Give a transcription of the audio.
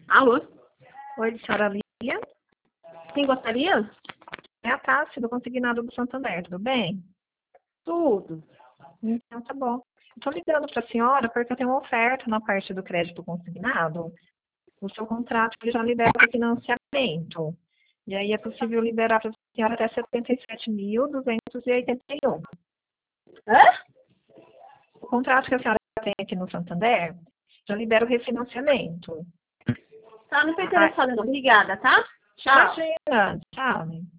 Alô? Oi, senhora Lia. Quem gostaria? É a Tássia do Consignado do Santander, tudo bem? Tudo. Então tá bom. Estou ligando para a senhora porque eu tenho uma oferta na parte do crédito consignado. O seu contrato ele já libera o financiamento. E aí é possível liberar para a senhora até 77.281. Hã? O contrato que a senhora tem aqui no Santander já libera o refinanciamento. Tá, não tô interessada não. Obrigada, tá? Tchau. Imagina, tchau.